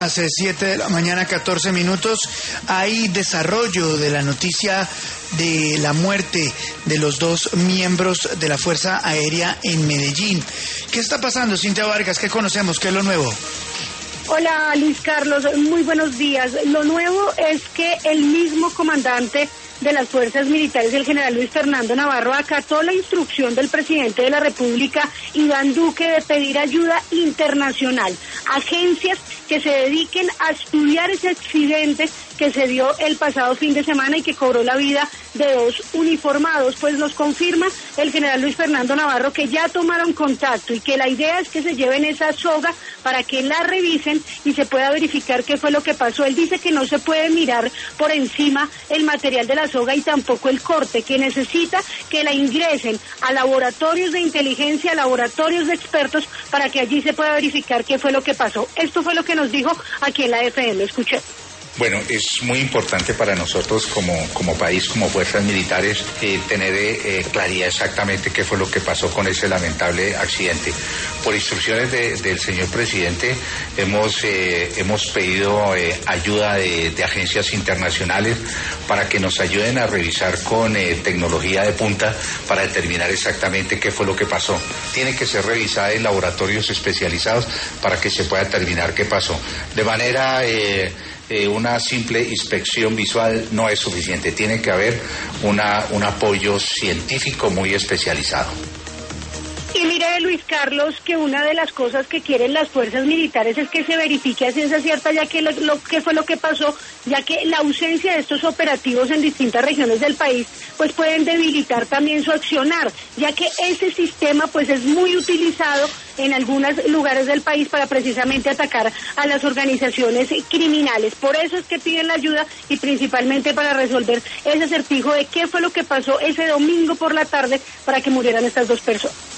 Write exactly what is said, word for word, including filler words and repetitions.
Las siete de la mañana, catorce minutos, hay desarrollo de la noticia de la muerte de los dos miembros de la Fuerza Aérea en Medellín. ¿Qué está pasando, Cintia Vargas? ¿Qué conocemos? ¿Qué es lo nuevo? Hola, Luis Carlos, muy buenos días. Lo nuevo es que el mismo comandante de las fuerzas militares, el general Luis Fernando Navarro, acató la instrucción del presidente de la República, Iván Duque, de pedir ayuda internacional. Agencias que se dediquen a estudiar ese accidente que se dio el pasado fin de semana y que cobró la vida de dos uniformados. Pues nos confirma el general Luis Fernando Navarro que ya tomaron contacto y que la idea es que se lleven esa soga para que la revisen y se pueda verificar qué fue lo que pasó. Él dice que no se puede mirar por encima el material de la soga y tampoco el corte, que necesita que la ingresen a laboratorios de inteligencia, a laboratorios de expertos, para que allí se pueda verificar qué fue lo que pasó. Esto fue lo que nos dijo aquí en la F M. Escuché. Bueno, es muy importante para nosotros como, como país, como fuerzas militares, eh, tener eh, claridad exactamente qué fue lo que pasó con ese lamentable accidente. Por instrucciones de, del señor presidente, hemos, eh, hemos pedido eh, ayuda de, de agencias internacionales para que nos ayuden a revisar con eh, tecnología de punta para determinar exactamente qué fue lo que pasó. Tiene que ser revisada en laboratorios especializados para que se pueda determinar qué pasó. De manera... Eh, Eh, una simple inspección visual no es suficiente, tiene que haber una, un apoyo científico muy especializado. Y mire, Luis Carlos, que una de las cosas que quieren las fuerzas militares es que se verifique a ciencia cierta ya que lo, lo que fue lo que pasó, ya que la ausencia de estos operativos en distintas regiones del país pues pueden debilitar también su accionar, ya que ese sistema pues es muy utilizado en algunos lugares del país para precisamente atacar a las organizaciones criminales. Por eso es que piden la ayuda y principalmente para resolver ese acertijo de qué fue lo que pasó ese domingo por la tarde para que murieran estas dos personas.